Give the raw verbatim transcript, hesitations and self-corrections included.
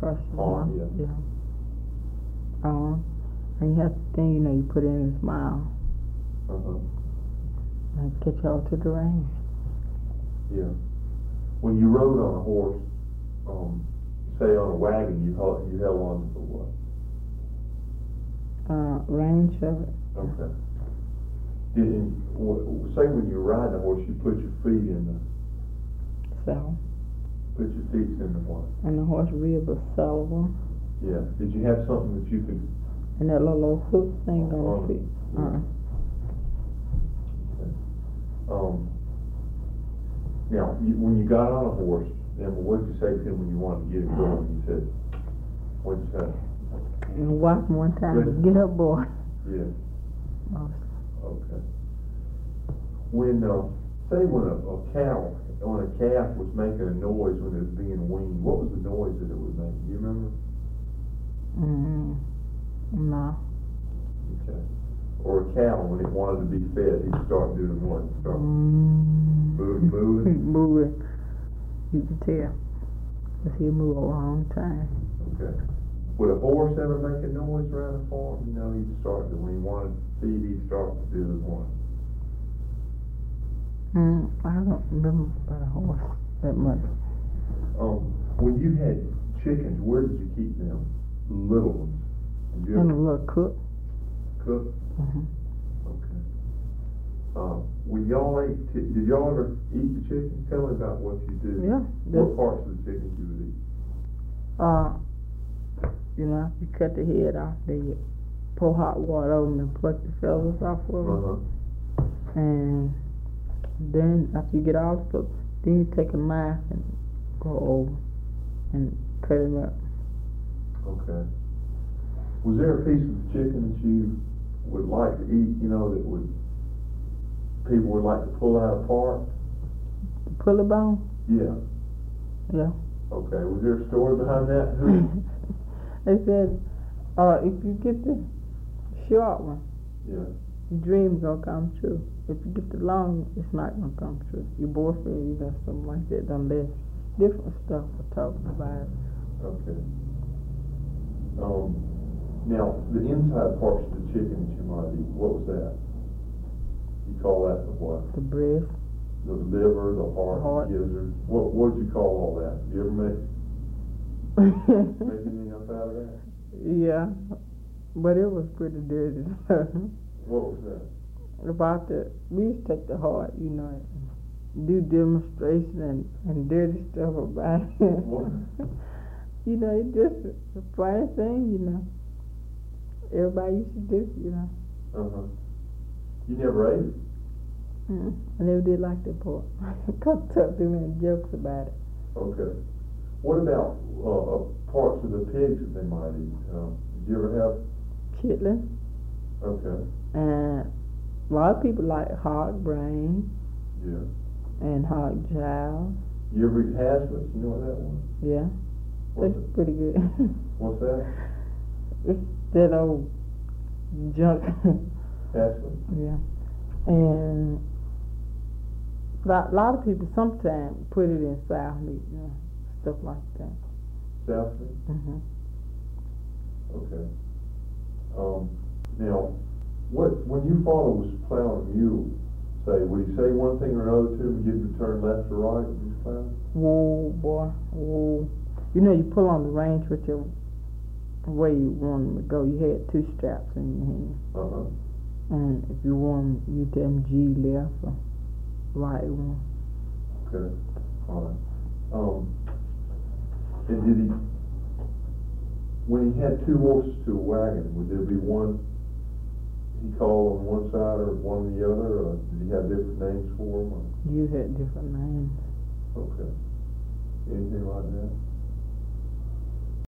across his Arm, mouth. yeah. Yeah. Um, and you have the thing, you know, you put in his mouth. Uh-huh. And get y'all to the range. Yeah. When you rode on a horse, um, say on a wagon, you held, you held on to what? Uh, range of it. Okay. Did, in, w- say when you ride the horse, you put your feet in the, So, put your feet in the what? and the horse rib was silver. Yeah. Did you have something that you could? And that little old hook thing on On the feet. it, yeah. Uh-uh. Um, now, you, when you got on a horse, then what did you say to him when you wanted to get him going? You said, what did you say? And watch him one time. Good. Get up, boy. Yeah. Oh, Okay. When, uh, say when a, a cow, when a calf was making a noise when it was being weaned, what was the noise that it would make? Do you remember? mm, no. Okay. Or a cow, when it wanted to be fed, he'd start doing what? Start Mm. moving, moving? Moving. You can tell. Cause he move a long time. Okay. Would a horse ever make a noise around a farm? You know, he'd start to, when he wanted to feed, he'd start to do his one. Mm, I don't remember about a horse that much. Um, when you had chickens, where did you keep them? Little ones? Did you And a ever little cook. cook? Mm-hmm. Okay. Uh, when y'all ate, chi- did y'all ever eat the chicken? Tell me about what you do. Yeah. What parts of the chicken you would eat? Uh, you know, you cut the head off, then you pour hot water over them and pluck the feathers off of them. Uh-huh. And then after you get all the feathers, then you take a knife and go over and cut them up. Okay. Was there a piece of chicken that you would like to eat, you know, that would, people would like to pull out apart? Pull the bone? Yeah. Yeah. Okay. Was there a story behind that? Who? They said, uh, if you get the short one, Yeah. your dream's gonna come true. If you get the long, it's not gonna come true. Your boyfriend, you got something like that, unless different stuff are talking about it. Okay. Um, now, the inside parts of the chicken that you might eat, what was that? You call that the what? The breast. The liver, the heart, Heart. the gizzard. What what did you call all that? Did you ever make make anything else out of that? Yeah, but it was pretty dirty. What was that? About the, we used to take the heart, you know, and do demonstration and, and dirty stuff about it. What? You know, it's just a funny thing, you know. Everybody used to do, you know. Uh huh. You never ate it? Mm. I never did like that part. Cause tough too many jokes about it. Okay. What about uh, uh, parts of the pigs that they might eat? Um, did you ever have? Chitlin. Okay. And a lot of people like hog brain Yeah. and hog jowl. You ever eat hashlets? You know what that was? Yeah, What's, that's it? pretty good. What's that? It's that old junk. Hashlet? Yeah. And a lot, lot of people sometimes put it in sour meat, you know, stuff like that. South meat? Mm-hmm. Okay. Um, now, what when your father was plowing a mule, say, would he say one thing or another to him, get him to turn left or right when he's plowing? Whoa, boy, whoa. You know, you pull on the reins whichever way you want them to go. You had two straps in your hand. Uh-huh. And if you want, you tell them G left or right one. Okay. All right. Um, and did he, when he had two horses to a wagon, would there be one he called on one side or one on the other, or did he have different names for them? Or? You had different names. Okay. Anything like that?